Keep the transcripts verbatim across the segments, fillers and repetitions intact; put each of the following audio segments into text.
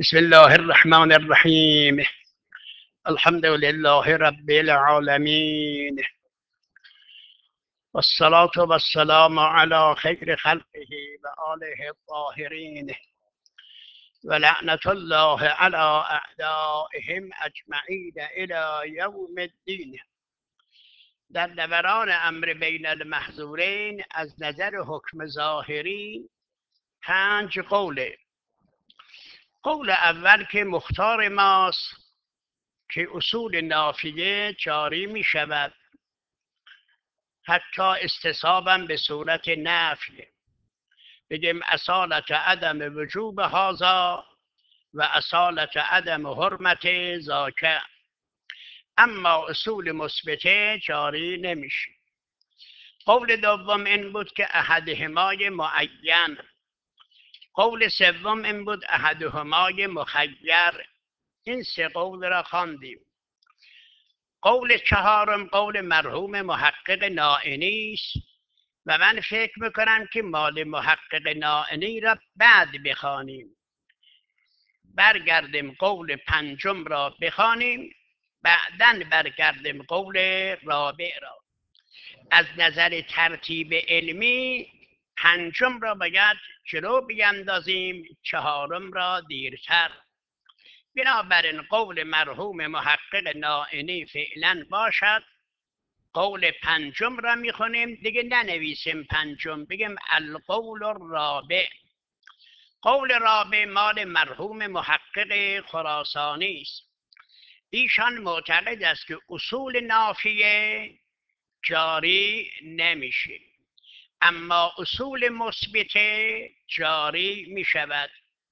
بسم الله الرحمن الرحیم. الحمد لله رب العالمین والصلاة والسلام على خیر خلقه و آله الطاهرین و لعنت الله على اعدائهم اجمعین الى یوم الدین. در دوران امر بین المحظورین از نظر حکم ظاهری پنج قوله. قول اول که مختار ماست که اصول نافیه جاری می شود، حتی استصابا به صورت نفی. بگیم اصالت عدم وجوب هذا و اصالت عدم حرمت ذاک، اما اصول مثبته جاری نمیشه. قول دوم این بود که احدهمای معین. قول سوم این بود احدهمای مخیر. این سه قول را خواندیم. قول چهارم قول مرحوم محقق نائینی است و من فکر میکنم که مال محقق نائینی را بعد بخوانیم، برگردیم قول پنجم را بخوانیم، بعداً برگردیم قول رابع را. از نظر ترتیب علمی پنجم را باید جلو بیندازیم، چهارم را دیرتر. بنابراین قول مرحوم محقق نائینی فعلا باشد. قول پنجم را میخونیم، دیگه ننویسیم پنجم، بگیم القول الرابع. قول رابع مال مرحوم محقق خراسانی است. ایشان معتقد است که اصول نافیه جاری نمیشه، اما اصول مثبته جاری میشود.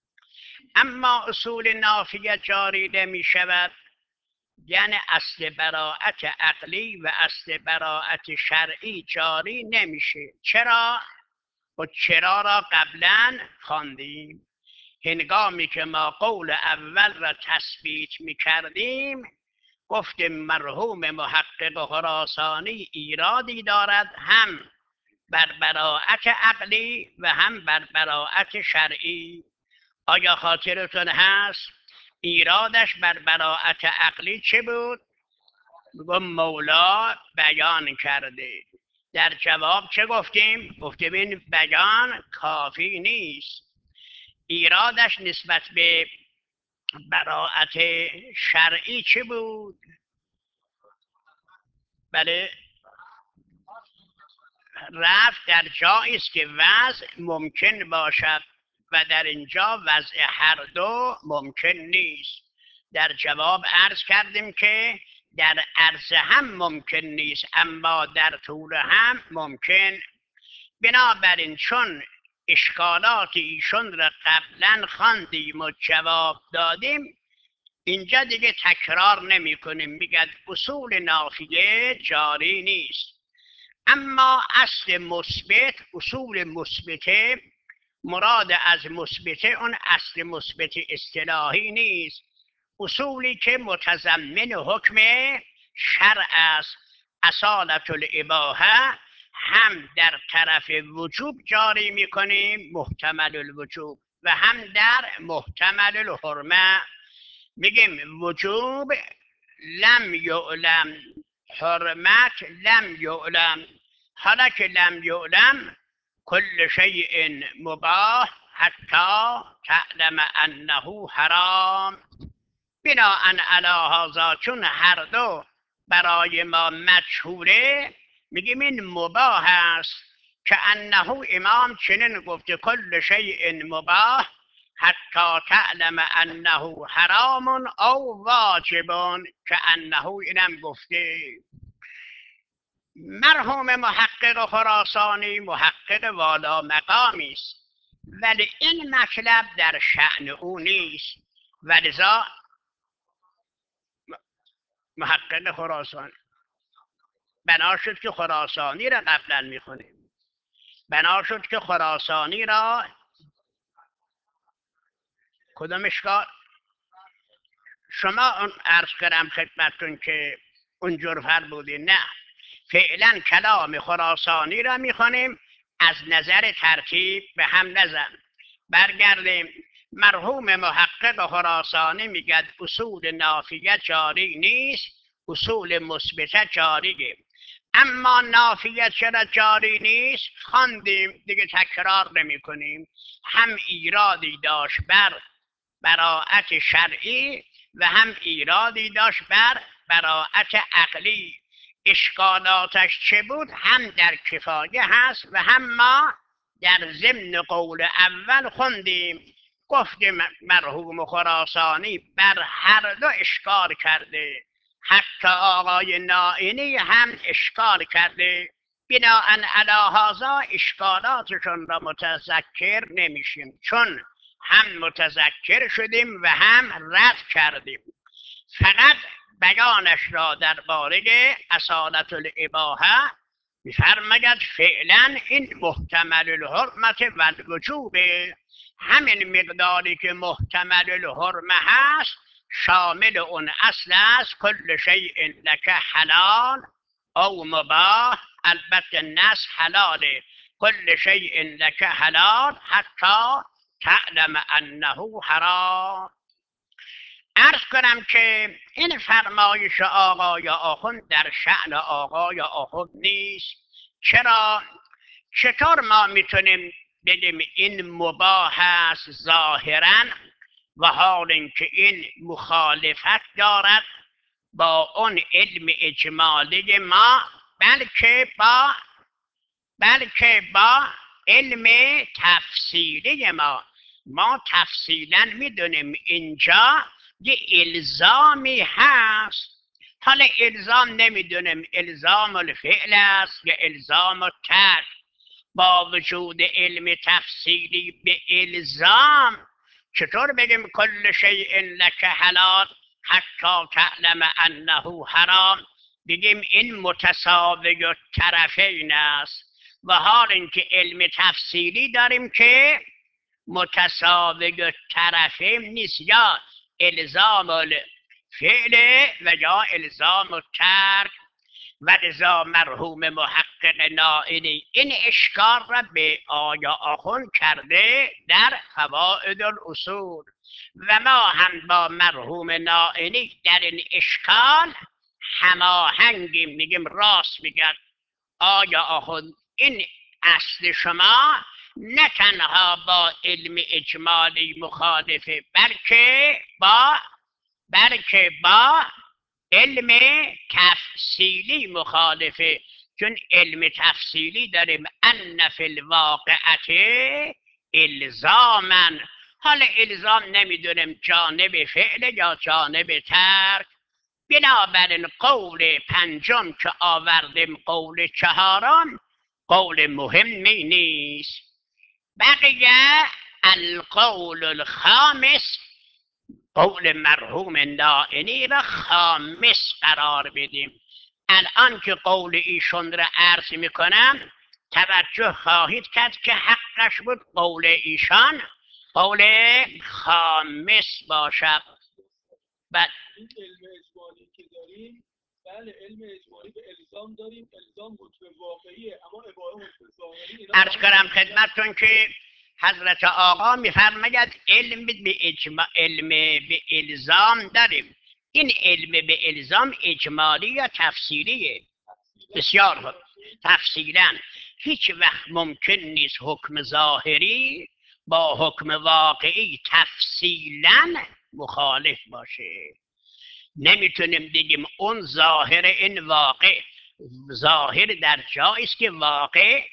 اما اصول نافیه جاری نمی شود، یعنی اصل براعت عقلی و اصل براعت شرعی جاری نمیشه. چرا؟ و چرا را قبلا خواندیم. هنگامی که ما قول اول را تثبیت می کردیم گفتیم مرحوم محقق خراسانی ایرادی دارد، هم بر براعت عقلی و هم بر براعت شرعی. آیا خاطرتون هست ایرادش بر براعت عقلی چه بود؟ میگم مولا بیان کرده. در جواب چه گفتیم؟ گفتیم این بیان کافی نیست. ایرادش نسبت به براعت شرعی چه بود؟ بله، رفت در جایی است که وضع ممکن باشد و در اینجا وضع هر دو ممکن نیست. در جواب عرض کردیم که در عرض هم ممکن نیست، اما در طول هم ممکن. بنابراین چون اشکالات ایشون را قبلا خواندیم و جواب دادیم، اینجا دیگه تکرار نمی کنیم. میگه اصول نافیه جاری نیست، اما اصل مثبت، اصول مثبته، مراد از مثبته اون اصل مثبت اصطلاحی نیست، اصولی که متضمن حکم شرع است. اصالت الاباحه هم در طرف وجوب جاری میکنیم، محتمل الوجوب، و هم در محتمل الحرمه. میگیم وجوب لم یعلم، حرمت لم یعلم. حالا که لم یعلم کل شیء مباح حتی تعلم انه حرام. بناء علی هذا چون هر دو برای ما مجهوله، میگیم این مباح است. که انه امام چنین گفته کل شیء مباح حتی تعلم انه حرام او واجب. که انه اینم گفته. مرحوم محقق خراسانی محقق والا مقامی است، ولی این مطلب در شأن او نیست، ولذا محقق خراسانی بنا شد که خراسانی را قبلا میخونیم، بنا شد که خراسانی را کدام اشکال شما اون عرض کردم خدمتتون که اونجور فرمودی. نه، فعلا کلام خراسانی را میخوانیم، از نظر ترتیب به هم نزن. برگردیم مرحوم محقق خراسانی میگد اصول نافیه جاری نیست، اصول مثبته جاریه. اما نافیه چرا جاری نیست؟ خواندیم دیگه، تکرار نمی کنیم. هم ایرادی داشت بر براعت شرعی و هم ایرادی داشت بر براعت عقلی. اشکالاتش چه بود؟ هم در کفایه هست و هم ما در ضمن قول اول خوندیم، گفتیم مرحوم خراسانی بر هر دو اشکال کرده، حتی آقای نائینی هم اشکال کرده. بناء علی هذا اشکالاتشون را متذکر نمیشیم، چون هم متذکر شدیم و هم رد کردیم. فقط بیانش را درباره اصالت الاباحه میفرماید فعلا این محتمل الحرمت و الوجوب، همین مقداری که محتمل الحرمه هست شامل اون اصل است کل شیء لک حلال او مباح. البته نص حلاله، کل شیء لک حلال حتی تعلم انه حرام. عرض کنم که این فرمایش آقای آخوند در شأن آقای آخوند نیست. چرا؟ چطور ما میتونیم بگیم این مباح است ظاهرا و حال اینکه این مخالفت دارد با اون علم اجمالی ما، بلکه با بلکه با علم تفصیلی ما. ما تفصیلا میدونیم اینجا یه الزامی هست. حالا الزام نمیدونیم الزام الفعل است یا الزام الترک. با وجود علم تفصیلی به الزام چطور بگیم کل شیء لک حلال حتی تعلم انه حرام؟ بگیم این متساوی الطرفین است، و حال اینکه علم تفصیلی داریم که متساوی الطرفین نیست، یا الزام الفعل و یا الزام الترک. و لذا مرحوم محقق نائینی این اشکال را به آیا آخوند کرده در قواعد الاصول، و ما هم با مرحوم نائینی در این اشکال هماهنگیم. میگیم راست میگن آیا آخوند، این اصل شما نه تنها با علم اجمالی مخالفه، بلکه با بلکه با علم تفصیلی مخالفه. چون علم تفصیلی داریم ان فی الواقعه الزاما. حالا الزام نمیدونیم جانب فعل یا جانب ترک. بنابراین قول پنجم که آوردیم، قول چهارم، قول مهمی نیست. بقیه القول الخامس، قول مرحوم نائینی را خامس قرار بدیم. الان که قول ایشون را عرض میکنم توجه خواهید کرد که حقش بود قول ایشان قول خامس باشد. بله این علم اجمالی که داریم، بله علم اجمالی به الزام داریم، الزام حکم واقعیه، اما اباحه حکم ظاهری. عرض کنم خدمتتون که حضرت آقا میفرماید علم به اجما... علم به الزام داریم. این علم به الزام اجمالی یا تفصیلیه؟ بسیار تفصیلا. هیچ وقت ممکن نیست حکم ظاهری با حکم واقعی تفصیلا مخالف باشه. نمیتونیم بگیم اون ظاهر این واقع. ظاهر در جایی است که واقع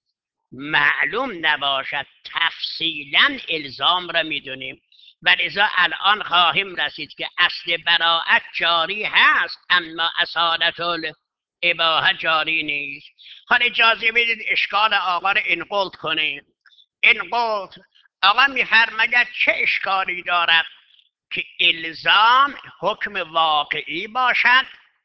معلوم نباشد، تفصیلا الزام را میدونیم. و لذا الان خواهیم رسید که اصل براعت جاری هست اما اصالت الاباحه جاری نیست. حالا اجازه بدید اشکال آقا را انقلت کنیم. انقلت آقا میفرماید چه اشکالی دارد که الزام حکم واقعی باشد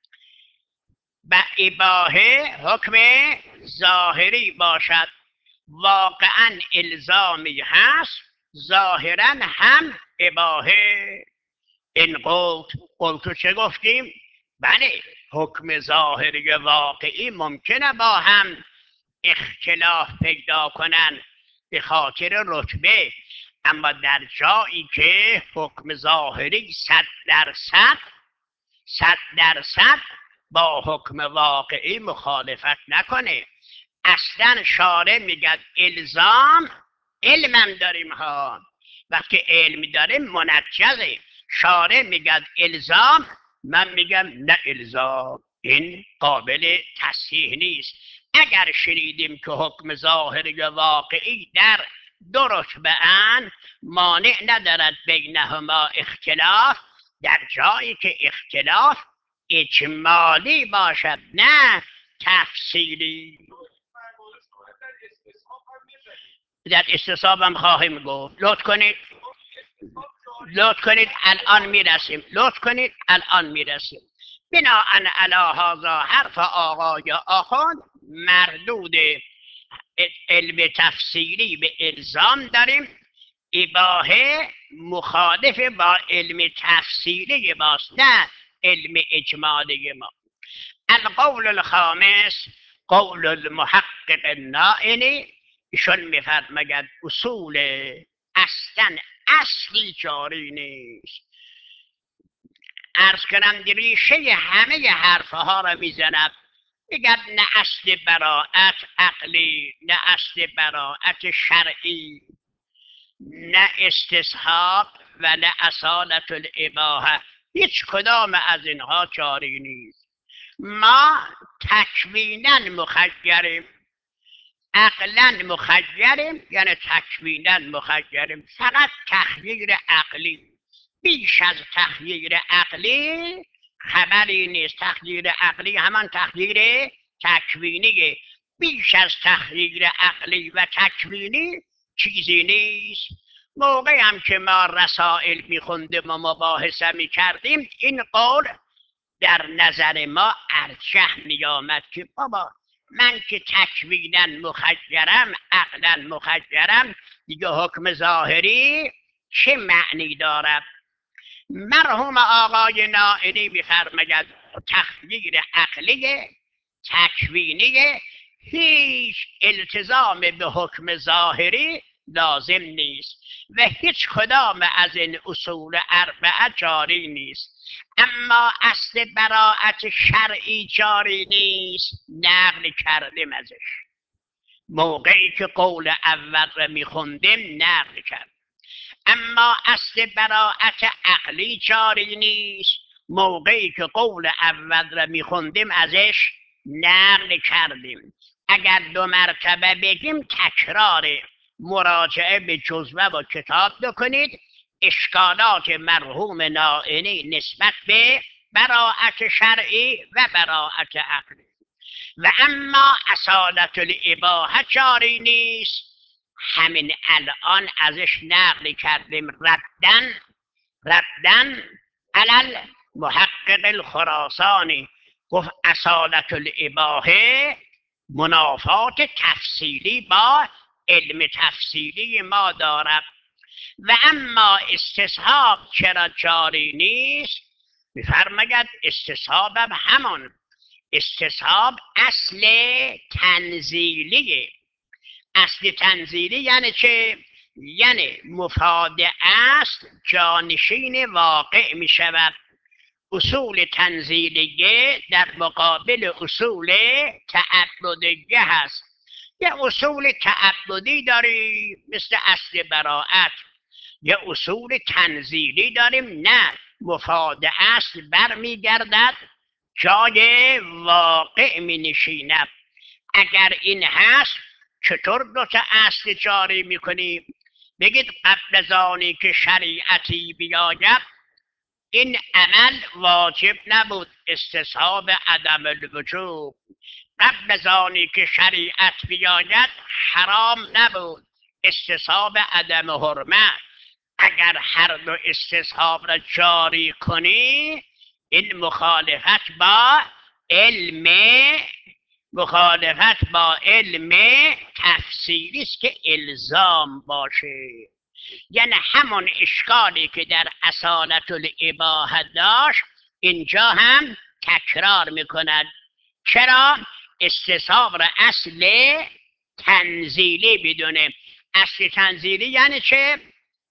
و اباحه حکم ظاهری باشد. واقعا الزامی هست، ظاهرا هم اباحه. این قلت قلتو چه گفتیم؟ بله حکم ظاهری واقعی ممکنه با هم اختلاف پیدا کنن به خاطر رتبه، اما در جایی که حکم ظاهری صد درصد صد درصد با حکم واقعی مخالفت نکنه. اصلا شارع میگه الزام، علمم داریم ها، وقتی علم داریم منجزه. شارع میگه الزام، من میگم نه الزام، این قابل تصحیح نیست. اگر شنیدیم که حکم ظاهری و واقعی در دو رتبه ان، مانع ندارد بینهما اختلاف، در جایی که اختلاف اجمالی باشد نه تفصیلی. در استصحاب هم خواهیم گفت. لطف کنید لطف کنید الان میرسیم لطف کنید الان میرسیم بناءً علی هذا حرف آقای آخوند مردود علم تفصیلی به الزام داریم. اباحه مخالف با علم تفصیلی ماست نه علم اجمالی ما. القول الخامس قول المحقق النائینی، ایشون میفرماید اصول اصلا اصلی جاری نیست. عرض کنم ریشه همه حرفها را میزند، میگن نه اصل براءت عقلی، نه اصل براءت شرعی، نه استصحاب و نه اصالت الاباحه، هیچ کدام از اینها جاری نیست. ما تکویناً مخیریم، عقلاً مخیریم، یعنی تکویناً مخیریم، فقط تخییر عقلی. بیش از تخییر عقلی خبری نیست. تخییر عقلی همان تخییر تکوینیه. بیش از تخییر عقلی و تکوینی چیزی نیست. موقعی هم که ما رسائل میخوندیم و مباحثه میکردیم، این قول در نظر ما ارجح میآمد که بابا من که تکوینا مخیرم، عقلا مخیرم، دیگه حکم ظاهری چه معنی دارد؟ مرحوم آقای نائینی میفرماید تخییر عقلی تکوینی هیچ التزام به حکم ظاهری لازم نیست و هیچ کدام از این اصول اربعه جاری نیست. اما اصل براءت شرعی جاری نیست، نقل کردیم ازش. موقعی که قول اول را میخوندیم نقل کرد. اما اصل براءت عقلی جاری نیست، موقعی که قول اول را میخوندیم ازش نقل کردیم. اگر دو مرتبه بگیم تکرار، مراجعه به جزوه و کتاب بکنید. اشکالات مرحوم نائینی نسبت به براءت شرعی و براءت عقلی. و اما اصالت الاباحه جاری نیست، همین الان ازش نقل کردیم ردن ردن علل محقق الخراسانی. گفت اصالت الاباحه منافات تفصیلی با علم تفصیلی ما دارد. و اما استصحاب چرا جاری نیست؟ میفرماید استصحاب هم همان استصحاب اصل تنزیلیه. اصل تنزیلی یعنی چه؟ یعنی مفاد اصل جانشین واقع می شود. اصول تنزیلیه در مقابل اصول تعبدیه هست. یه اصول تعبدی داریم مثل اصل براءت، یه اصول تنزیلی داریم نه مفاد اصل برمیگردد جای واقع می نشیند. اگر این هست چطور دو تا اصل جاری میکنیم؟ بگید قبل از آنی که شریعتی بیاید این عمل واجب نبود، استصحاب عدم الوجوب. قبل از آنی که شریعت بیاید حرام نبود، استصحاب عدم حرمت. اگر هر دو استصحاب را جاری کنی این مخالفت با علم مخالفت با علم تفصیلی است که الزام باشه. یعنی همون اشکالی که در اصالت الاباحه داشت اینجا هم تکرار میکند. چرا؟ استصحاب را اصل تنزیلی بدونه. اصل تنزیلی یعنی چه؟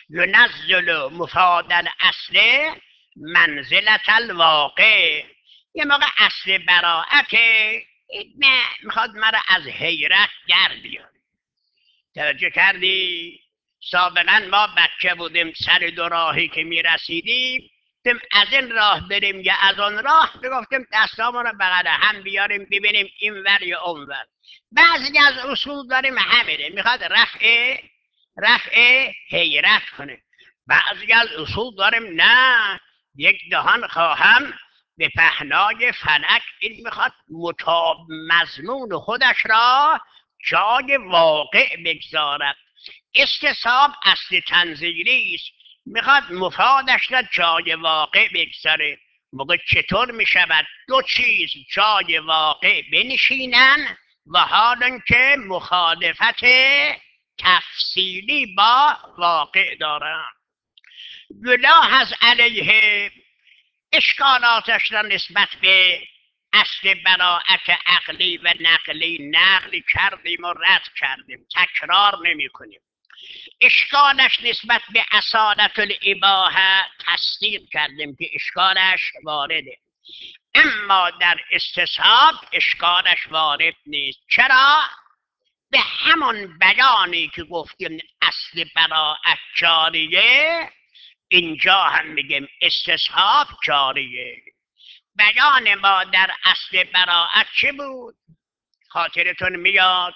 ینزل مفاد الاصل منزلت الواقع. یه موقع اصل براعته، نه میخواد مرا از حیرت در بیاره. توجه کردی؟ سابقا ما بچه بودیم، سر دو راهی که میرسیدیم گفتیم از این راه بریم یا از آن راه، بگفتیم دستامون رو بغل هم بیاریم ببینیم این ور یا اون ور. بعضی از اصول داریم همینه، میخواد رفع رفع حیرت کنه. بعضی از اصول داریم نه، یک دهان خواهم به پهنای فلک، این میخواد مطاب مضمون خودش را جای واقع بگذارد. استصحاب اصل تنزیلی است، میخواد مفادش را جای واقع بگذاره. موقع چطور میشود دو چیز جای واقع بنشینن و حال که مخالفت تفصیلی با واقع دارن؟ گناه از علیه اشکالاتش را نسبت به اصل براعت عقلی و نقلی نقل کردیم و رد کردیم، تکرار نمی کنیم. اشکالش نسبت به اصالت الاباحه تصدیق کردیم که اشکالش وارده، اما در استصحاب اشکالش وارد نیست. چرا؟ به همون بیانی که گفتیم اصل براعت جاریه، اینجا هم میگیم استصحاب جاریه. بیان ما در اصل براعت چه بود؟ خاطرتون میاد؟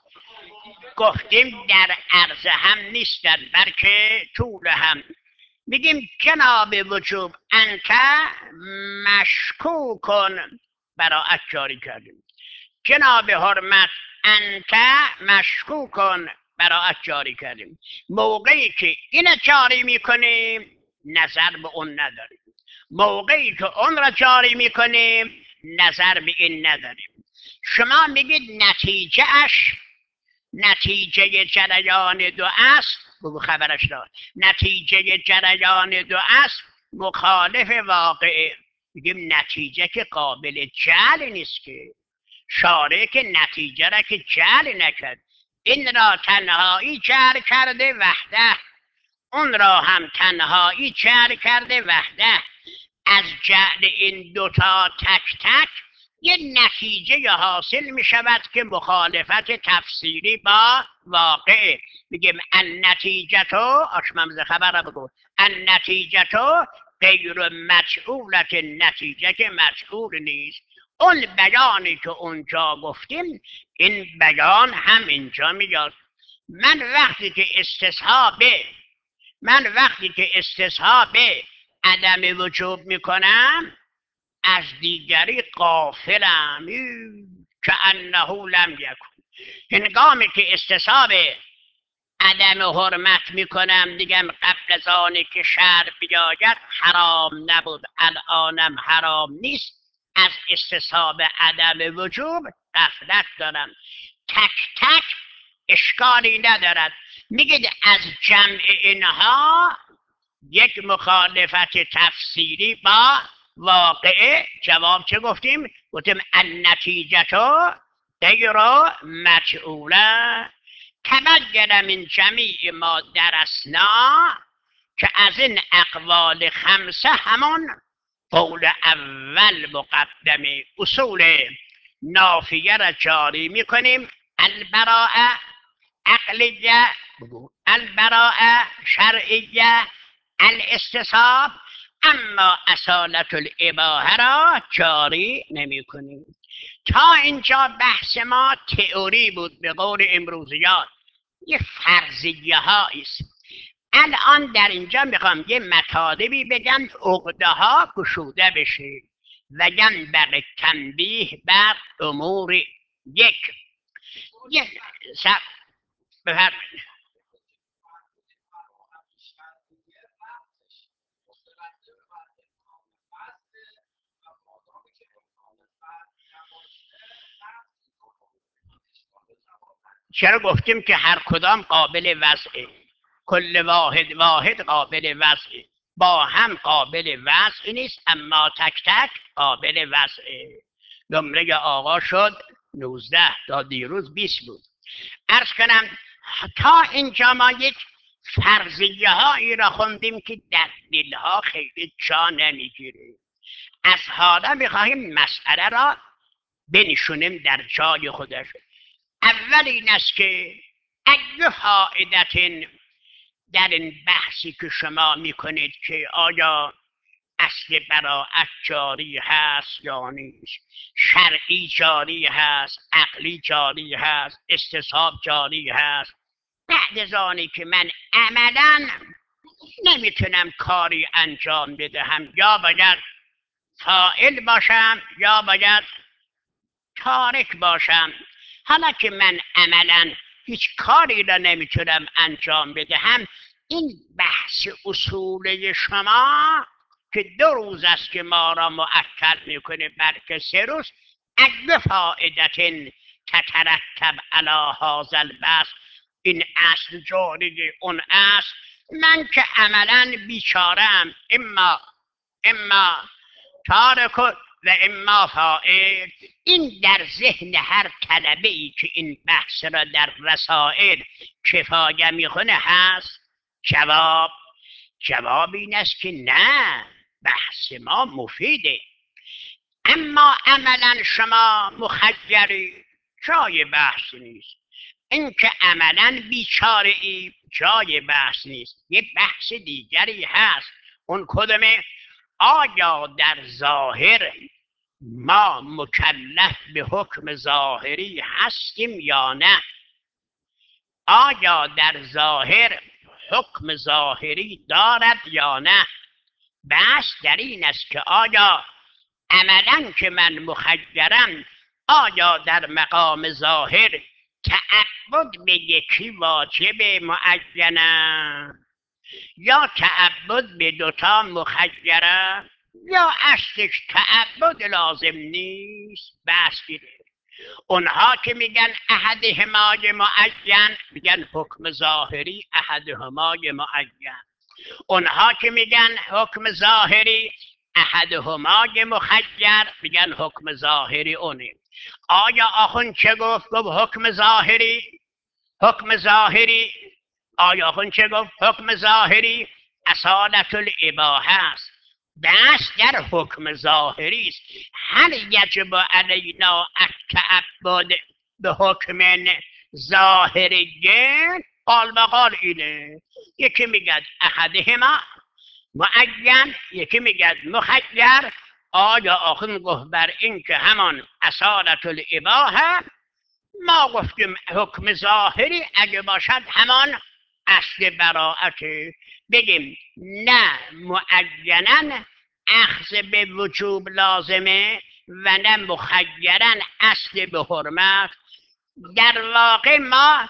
گفتیم در عرض هم نیستن بلکه طول هم. میگیم جناب وجوب انت مشکوکن، براعت جاری کردیم. جناب حرمت انت مشکوکن، براعت جاری کردیم. موقعی که این جاری میکنیم نظر به اون نداریم، موقعی که اون را جاری میکنیم نظر به این نداریم. شما میگید نتیجه اش نتیجه جریان دو است، بگو خبرش دار، نتیجه جریان دو است مخالف واقعه. میگیم نتیجه که قابل جعل نیست که، شارع که نتیجه را که جعل نکرد، این را تنهایی جعل کرده وحده، اون را هم تنهایی جعل کرده وحده. از جعل این دوتا تک تک یه نتیجه حاصل می شود که مخالفت تفسیری با واقع. میگیم النتیجه تو آشممز خبر را بگو، النتیجه تو غیر مجعولت، نتیجه که مجعول نیست. اون بیانی که اونجا گفتیم این بیان هم اینجا میاد. من وقتی که استصحابه من وقتی که استصحاب عدم وجوب میکنم از دیگری غافلم، که انه لم یکن. هنگامی که استصحاب عدم حرمت میکنم دیگم قبل از آنی که شرع بیاید حرام نبود، الانم حرام نیست، از استصحاب عدم وجوب غفلت دارم. تک تک اشکالی ندارد. میگید از جمع اینها یک مخالفت تفسیری با واقعه. جواب چه گفتیم؟ گفتیم النتیجه غیر مجعوله. تبین من جمیع ما درسنا، که از این اقوال خمسه همون قول اول مقدمه. اصول نافیه را جاری میکنیم. البراءه عقلیه، البراءه شرعیه، الاستصحاب، اما اصالت الاباحه را جاری نمی کنیم. تا اینجا بحث ما تئوری بود، به قول امروزیات یه فرضیه هایی است. الان در اینجا میخوام یه مطالبی بگم عقده ها گشوده بشه و ینبغی تنبیه بر امور. یک یک سب بفرمایید. چرا گفتیم که هر کدام قابل وضعه، کل واحد واحد قابل وضعه، با هم قابل وضع نیست اما تک تک قابل وضعه. نمره آقا شد نوزده، تا دیروز بیست بود. عرض کنم تا اینجا ما یک فرضیه هایی را خوندیم که در دلها خیلی جا نمیگیره. از حالا میخواهیم مسئله را بنشونیم در جای خودش. اول این است که اگه فائدت در این بحثی که شما میکنید که آیا اصل براءت جاری هست یا نیست، شرعی جاری هست، عقلی جاری هست، استصحاب جاری هست، بعد از آنی که من عملا نمیتونم کاری انجام بدهم، یا باید فاعل باشم یا باید تارک باشم. حالا که من عملا هیچ کاری را نمیتونم انجام بدهم، این بحث اصولی شما که دو روز است که ما را مؤکد میکنه بلکه سه روز، اگه فائدت تترتب علی هذا البحث، این اصل جاری اون اصل، من که عملا بیچارم، اما اما تارک و اما فاعل. این در ذهن هر طلبه ای که این بحث را در رسائل کفایه میکنه هست. جواب جواب این است که نه، بحث ما مفیده، اما عملا شما مخیری، جای بحث نیست. این که عملا بیچاره ای جای بحث نیست. یک بحث دیگری هست. اون کدومه؟ آیا در ظاهر ما مکلف به حکم ظاهری هستیم یا نه؟ آیا در ظاهر حکم ظاهری دارد یا نه؟ بحث در این است که آیا عملا که من مخیرم، آیا در مقام ظاهر تعبد به یکی واجب معینه یا تعبد به دوتا مخیره، یا اصلش تعبد لازم نیست؟ بحث گیره. اونها که میگن احدهمای معین، میگن حکم ظاهری احدهمای معین. اونها که میگن حکم ظاهری احدهمای مخیر، میگن حکم ظاهری اونه. آیا آخون چه گفت؟ گفت حکم ظاهری حکم ظاهری آیا آخون چه گفت؟ حکم ظاهری اصالت الاباحه است. بحث در حکم ظاهری است. هل یجب علینا التعبد به حکم ظاهری؟ قال بقال اینه. یکی میگد احدهما معین، یکی میگد مخیر. آیا آخون گفت بر این که همان اصالت الاباحه؟ ما گفتیم حکم ظاهری اگه باشد همان اصل براءته. بگیم نه معینن اخذ به وجوب لازمه و نه مخیرن اصل به حرمت. در واقع ما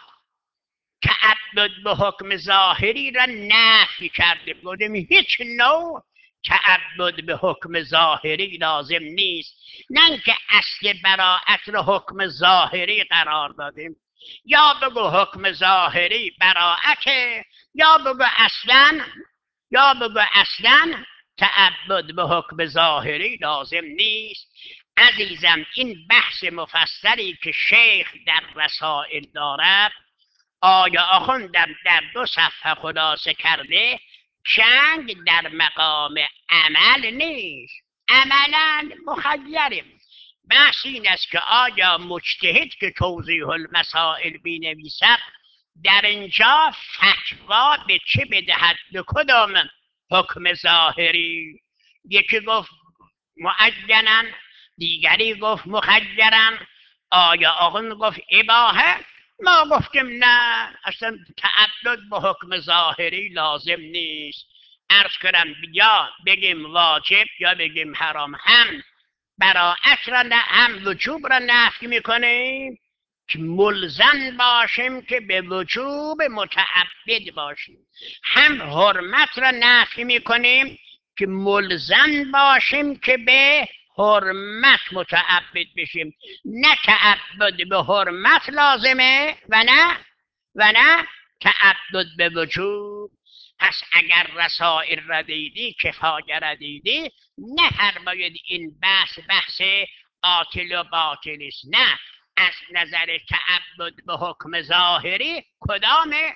تعبد به حکم ظاهری را نفی کردیم، گفتیم هیچ نوع تعبد به حکم ظاهری لازم نیست. نه اینکه اصل براءت را حکم ظاهری قرار دادیم. یا بگو حکم ظاهری براءته، یا بگو اصلا یا بگو اصلا تعبد به حکم ظاهری لازم نیست. عزیزم، این بحث مفصلی که شیخ در رسائل دارد، آیا آخوند در, در دو صفحه خلاصه کرده، جنگ در مقام عمل نیست. عملا مخیریم. بحث این است که آیا مجتهد که توضیح المسائل بینویسد در اینجا فتوا به چه بدهد؟ به کدام حکم ظاهری؟ یکی گفت معینن، دیگری گفت مخیرن. آیا آقا گفت اباحه؟ ما گفتیم نه، اصلا تعبد به حکم ظاهری لازم نیست. عرض کردم یا بگیم واجب یا بگیم حرام، هم براءت را نه هم وجوب را نفی میکنیم که ملزم باشیم که به وجوب متعبد باشیم، هم حرمت را نفی میکنیم که ملزم باشیم که به حرمت متعبد بشیم. نه تعبد به حرمت لازمه و نه و نه تعبد به وجوب. پس اگر رسائل را دیدی، کفایه را دیدی، نفرمایید این بحث بحث باطل و باطل است. نه، از نظر تعبد به حکم ظاهری کدامه؟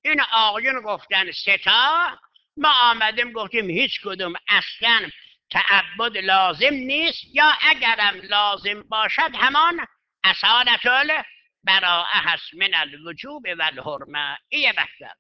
این آقایون گفتن سه تا، ما آمدیم گفتیم هیچ کدوم اصلا تعبد لازم نیست، یا اگرم لازم باشد همان اصالت البراءه هست من الوجوب و الحرمه. این مطلب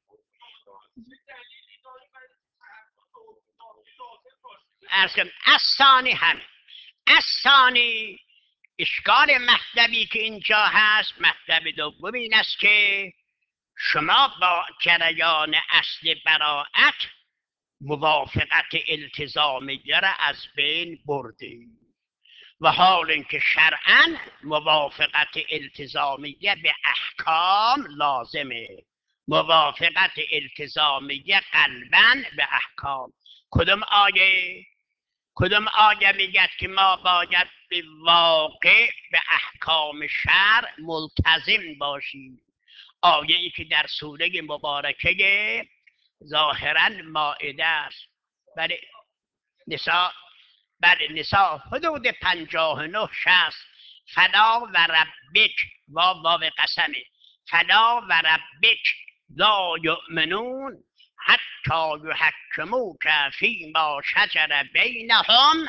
از ثانی همین. از ثانی اشکال مطلبی که اینجا هست، مطلب دوم این است که شما با جریان اصل براءت موافقت التزامیه را از بین بردید، و حال اینکه شرعاً موافقت التزامیه به احکام لازمه، موافقت التزامیه قلباً به احکام. کدوم آیه؟ کدوم آیه میگه که ما باید به واقع به احکام شرع ملتزم باشیم؟ آیه ای که در سوره مبارکه ظاهراً مائده است، بله نساء، بله نساء حدود پنجاه و نه شصت. فلا و ربک، و واو قسمه، فلا و ربک لا یؤمنون حتی یحکموک فیما شجر بینهم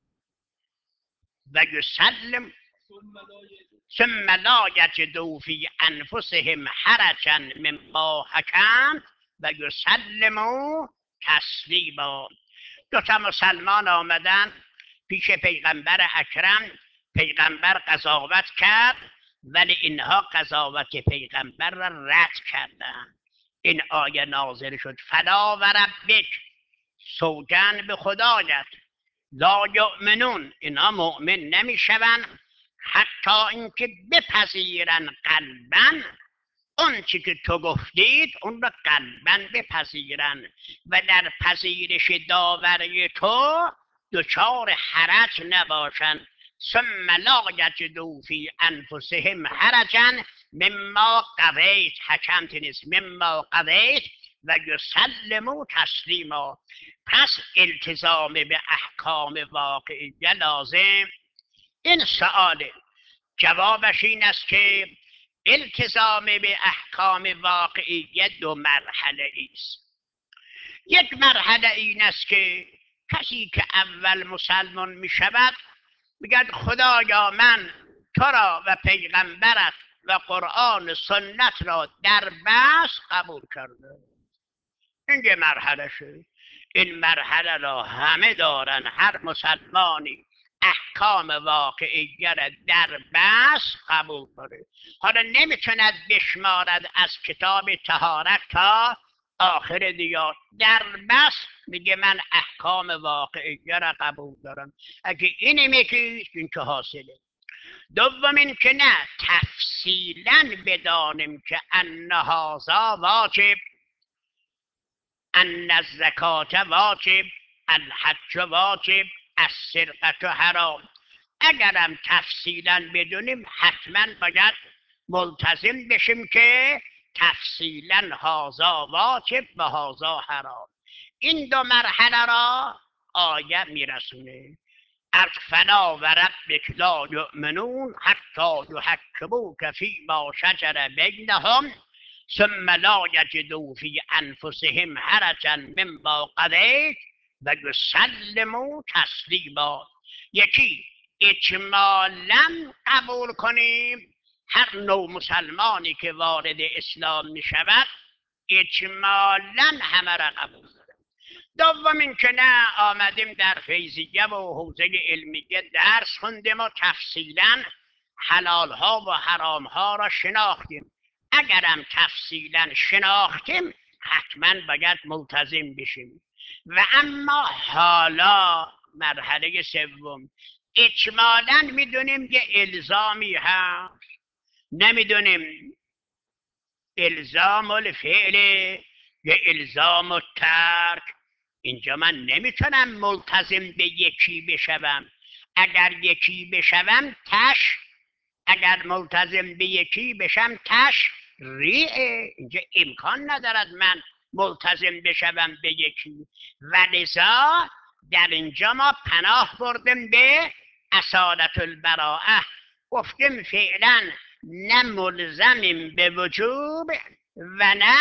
و یسلم ثم لا یجدوا فی انفسهم حرجا مما حکمت و یسلموا تسلیما. دو تا مسلمان آمدن پیش پیغمبر اکرم، پیغمبر قضاوت کرد ولی اینها قضاوت پیغمبر را رد کردند. این آیه نازل شد فلا و ربک، سوگند به خدایت، لا یؤمنون، اینا مؤمن نمیشوند حتی اینکه بپذیرن قلباً اون چی که تو گفتید اون را قلباً بپذیرن و در پذیرش داوری تو دچار حرج نباشن. ثم لا یجدوا فی انفسهم حرجا مما قضیت، حکمت نیست، مما قضیت و یسلموا تسلیما. پس التزام به احکام واقعیه لازم. این سؤاله، جوابش این است که التزام به احکام واقعیه دو مرحله است. یک مرحله این است که کسی که اول مسلمان می شود میگد خدایا من تو را و پیغمبرت و قرآن سنت را در بس قبول کرده. این یه مرحله شد. این مرحله را همه دارن، هر مسلمانی احکام واقعیه را در بس قبول کنه. حالا نمیتوند بشمارد از کتاب طهارت تا آخر دیار، در بس میگه من احکام واقعیه را قبول دارم. اگه اینی میگی این که حاصله. دوم این که نه، تفصیلا بدانیم که ان هذا واجب، ان الزکات واجب، الحج واجب، السرقه حرام. اگرم تفصیلا بدونیم حتما باید ملتزم بشیم که تفصیلا هذا واجب و هذا حرام. این دو مرحله را آیه میرسونه. از فلا و ربک لا یؤمنون حتی یحکموک فیما شجر بینهم ثم لا یجدوا فی انفسهم حرجا مما قضیت و یسلموا تسلیما. یکی اجمالا قبول کنیم، هر نوع مسلمانی که وارد اسلام می شود اجمالا همه را قبول داریم. دوم این که نه، آمدیم در فیضیه و حوزه علمیه درس خوندیم و تفصیلا حلال ها و حرام ها را شناختیم. اگرم تفصیلا شناختیم حتما باید ملتزم بشیم. و اما حالا مرحله سوم، اجمالا میدونیم که الزامی هست، نمیدونیم الزام الفعل یا الزام الترک. اینجا من نمیتونم ملتزم به یکی بشوم. اگر یکی بشوم تش، اگر ملتزم به یکی بشم تش ریعه. اینجا امکان ندارد من ملتزم بشوم به یکی. و لذا در اینجا ما پناه بردیم به اصالت البراءه، گفتیم فعلا نه ملزمیم به وجوب و نه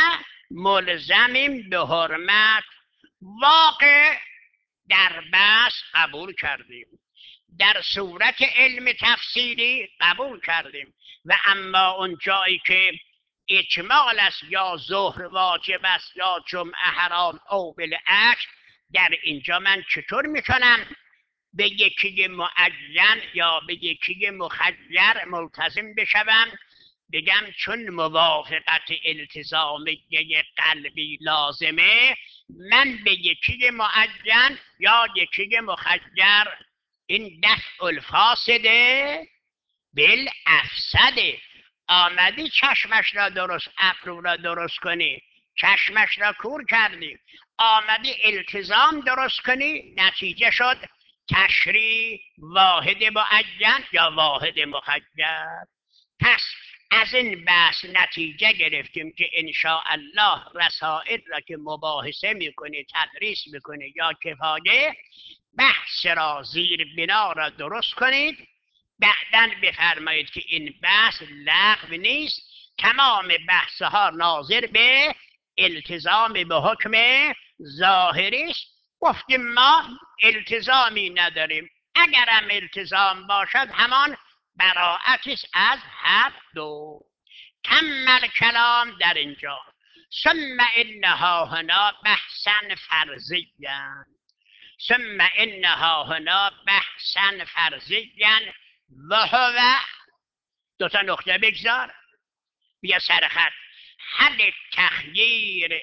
ملزمیم به حرمت. واقع در بحث قبول کردیم، در صورت علم تفسیری قبول کردیم، و اما اون جایی که اجمال است یا ظهر واجب است یا جمعه حرام او بالعکس، در اینجا من چطور میتونم به یکی معین یا به یکی مخیر ملتزم بشوم؟ بگم چون موافقت التزامیه قلبی لازمه، من به یکی معین یا یکی مخیر، این دفع الفاسده بالافسده. آمدی چشمش را درست، ابرو را درست کنی، چشمش را کور کردی، آمدی التزام درست کنی، نتیجه شد تشریع واحد معین یا واحد مخیر. پس از این بحث نتیجه گرفتیم که انشاءالله رسائل را که مباحثه میکنی، تدریس میکنی یا کفایه، بحث را زیر بنا را درست کنید، بعداً بفرمایید که این بحث لغو نیست، تمام بحث ها ناظر به التزام به حکم ظاهری است. گفتیم ما التزامی نداریم، اگرم التزام باشد همان براعتی است از هر دو. کمل کلام در اینجا. ثم انها هنا بحثا فرضیا، ثم انها هنا بحثا فرضیا و هو، دو تا نقطه بگذار بیا سر خط، هل تخییر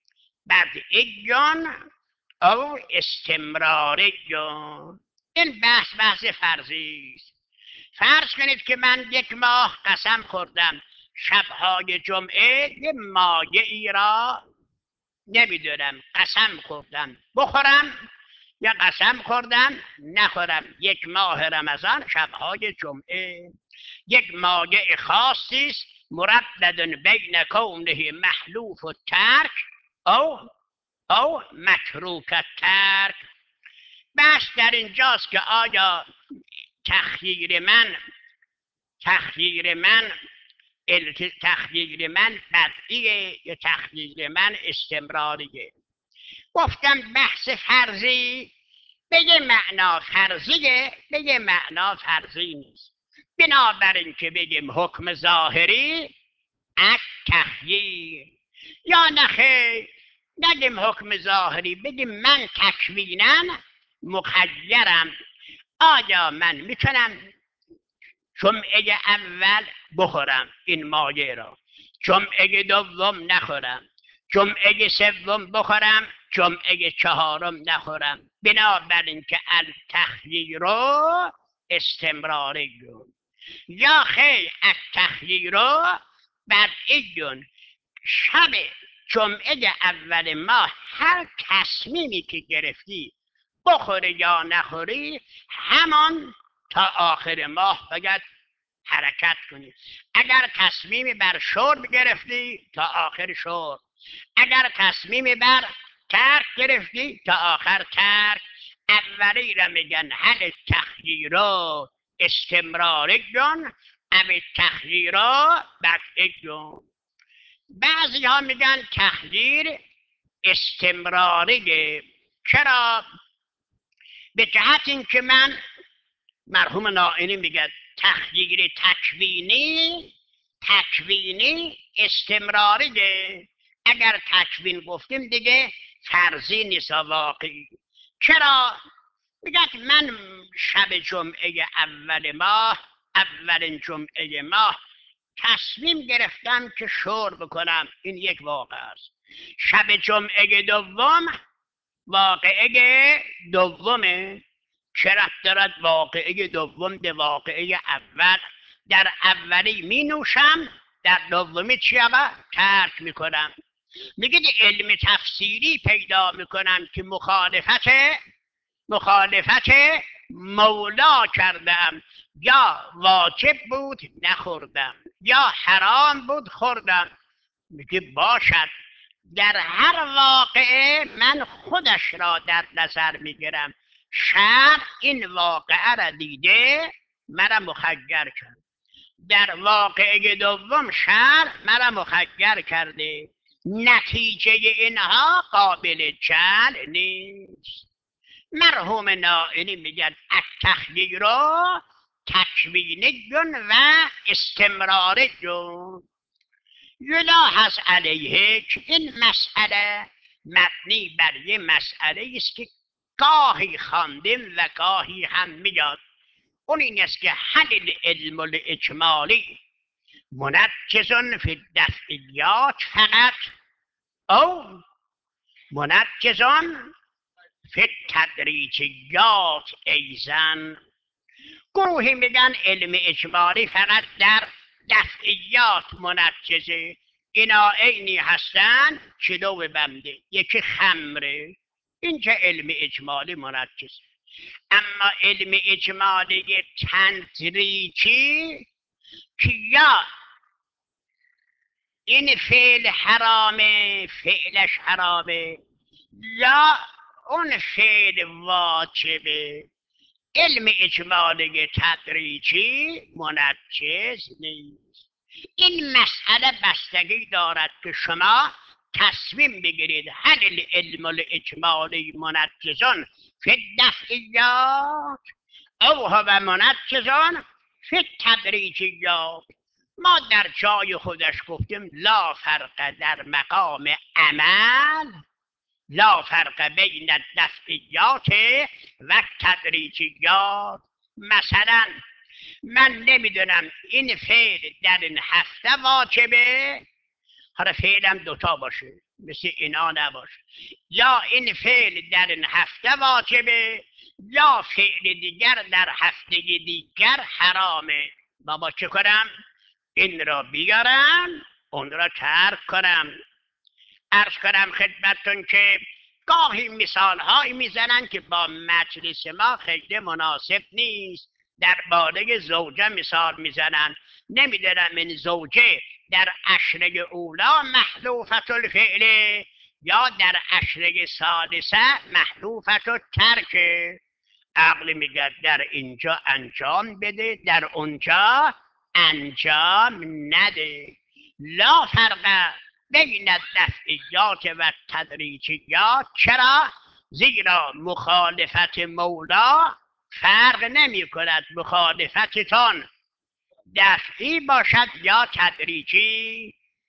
بدعیون او استمراریون. این بحث بحث فرضی است. فرض کنید که من یک ماه قسم خوردم شبهای جمعه یه مایه ای را نمیدونم قسم خوردم بخورم یا قسم خوردم نخورم. یک ماه رمضان شبهای جمعه یک مایه خاصی است، مردد بین کونه محلوف و ترک او او متروک ترک. بحث در اینجاست که آیا تخییر من تخییر من تخییر من بدعیه یا تخییر من استمراریه؟ گفتم بحث فرضی به یه معنا فرضیه، به یه معنا فرضی نیست. بنابراین که بگیم حکم ظاهری از تخییر، یا نخیر نگیم حکم ظاهری، بگیم من تکوینا مخیرم. آیا من میتونم جمعه اول بخورم این مایه را، جمعه دوم نخورم، جمعه سوم بخورم، جمعه چهارم نخورم؟ بنابراین که التخییر استمراری، یا خیر التخییر بدعی. شب جمعه اول ماه هر تصمیمی که گرفتی بخوری یا نخوری، همان تا آخر ماه باید حرکت کنی. اگر تصمیمی بر شرب گرفتی تا آخر شرب، اگر تصمیمی بر ترک گرفتی تا آخر ترک. اولی را میگن هل تخییر استمراری جون او تخییر بدعی جون. بعضی ها میگن تخییر استمراریه. چرا؟ به جهت اینکه من، مرحوم نائینی میگه تخییر تکوینی تکوینی استمراریه. اگر تکوین گفتیم دیگه فرضی نیست واقعی. چرا؟ میگه من شب جمعه اول ماه اولین جمعه ماه تصمیم گرفتم که شرب کنم، این یک واقعه است. شب جمعه دوم واقعه دومه. چه ربط دارد واقعه دوم به واقعه اول؟ در اولی می نوشم، در دومی چی آقا؟ ترک میکنم. میگه علم تفسیری پیدا میکنم که مخالفت مخالفت مولا کردم، یا واجب بود نخوردم یا حرام بود خوردم. میگه باشد، در هر واقعه من خودش را در نظر میگیرم. شرع این واقعه را دیده مرا مخیر کرد، در واقعه دوم شرع مرا مخیر کرده. نتیجه اینها قابل جعل نیست. مرحوم نائینی میگن التخییر را تکوینی و استمراری جون. یلاحظ علیه که این مسئله مبنی بر یه مسئله است که گاهی خواندیم و گاهی هم میاد. اون این است که هل العلم الاجمالی منجز فی الدفعیات فقط او منجز فی التدریجیات ایضا. گروهی میگن علم اجمالی فقط در دفعیات منجزه. اینا عینی هستن کیلو بنده، یکی خمره، اینجا علم اجمالی منجزه. اما علم اجمالی تدریجی که یا این فعل حرامه فعلش حرامه یا اون فعل واجبه، علم اجمالی تدریجی منجز نیست. این مسئله بستگی دارد که شما تصمیم بگیرید هل العلم الاجمالی منجزون فی الدفعیات او هو منجزون فی التدریجیات. ما در جای خودش گفتیم لا فرق در مقام عمل، لا فرق بین الدفعیات و تدریجیات. مثلا من نمیدونم این فعل در این هفته واجبه، حالا فعلم دوتا باشه مثل اینا نباشه، یا این فعل در این هفته واجبه یا فعل دیگر در هفته دیگر حرامه. بابا چه کنم؟ این را بیارم اون را ترک کنم. عرض کنم خدمتتون که گاهی مثال هایی میزنن که با مجلس ما خیلی مناسب نیست. در باره زوجه مثال میزنن، نمیدونم این زوجه در عشره اولا محذوفة الفعل یا در عشره سادسه محذوفة الترک. عقل میگه در اینجا انجام بده، در اونجا انجام نده. لا فرق بین الدفعیات و تدریجیات. چرا؟ زیرا مخالفت مولا فرق نمی کند مخالفتتان دفعی باشد یا تدریجی.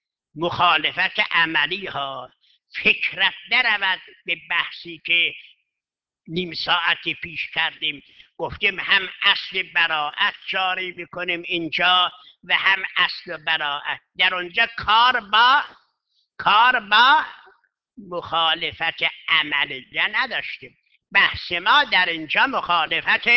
مخالفت عملی ها. فکرت نرود به بحثی که نیم ساعتی پیش کردیم، گفتیم هم اصل براءت جاری میکنیم اینجا و هم اصل براءت. در اونجا کار با کار با مخالفت عملیه نداشتیم. بحث ما در اینجا مخالفت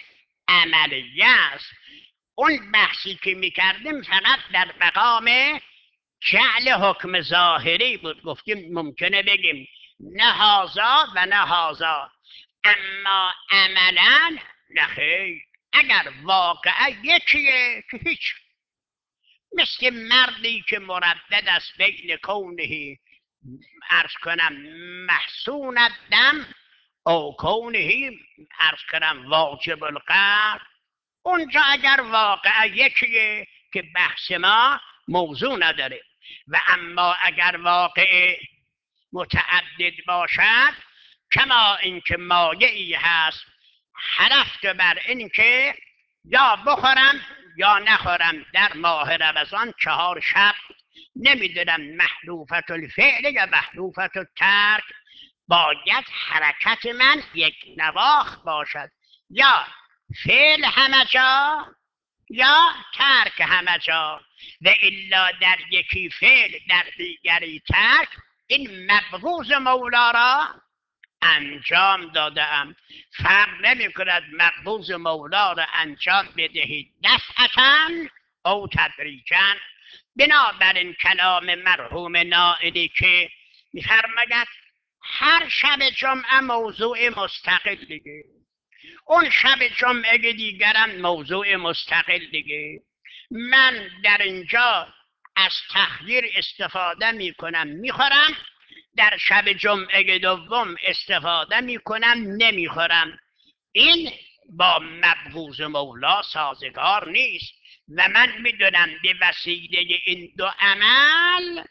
عملیه است. اون بحثی که میکردیم فقط در مقام جعل حکم ظاهری بود. گفتیم ممکنه بگیم نه هازا و نه هازا، اما عملا نخیر. اگر واقعا یکیه که هیچ، مثل مردی که مردد است بین کونه عرض کنم محسون الدم او کونه عرض کنم واجب القتل، اونجا اگر واقعا یکیه که بحث ما موضوع نداره. و اما اگر واقع متعدد باشد، کما اینکه مایعی هست حرفت بر اینکه یا بخورم یا نخورم در ماه رمضان چهار شب، نمیدونم محذوفة الفعل یا محذوفة الترک، باید حرکت من یک نواخت باشد، یا فعل همه جا یا ترک همه جا. و الا در یکی فعل در دیگری ترک، این مبغوض مولا را انجام دادم. فرق نمی کند مبغوض مولا را انجام بدهید دفعتاً او تدریجاً. بنابراین کلام مرحوم نائینی که می‌فرماید هر شب جمعه موضوع مستقل دیگه، اون شب جمعه دیگرم موضوع مستقل دیگه. من در اینجا از تخییر استفاده میکنم میخورم، در شب جمعه دوم استفاده میکنم نمیخورم. این با مبغوض مولا سازگار نیست و من میدونم به وسیله این دو عمل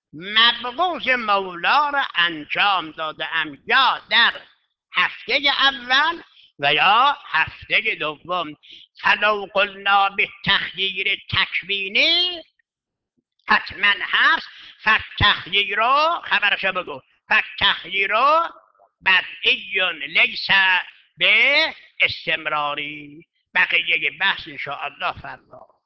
مبغوث مولا را انجام دادم، یا در هفته اول و یا هفته دوم. فلو قلنا به تخییر تکوینی حتما هست. فتخییر رو خبرشو بگو. فتخییر رو بدعی لیس به استمراری. بقیه بحث انشاءالله فردا.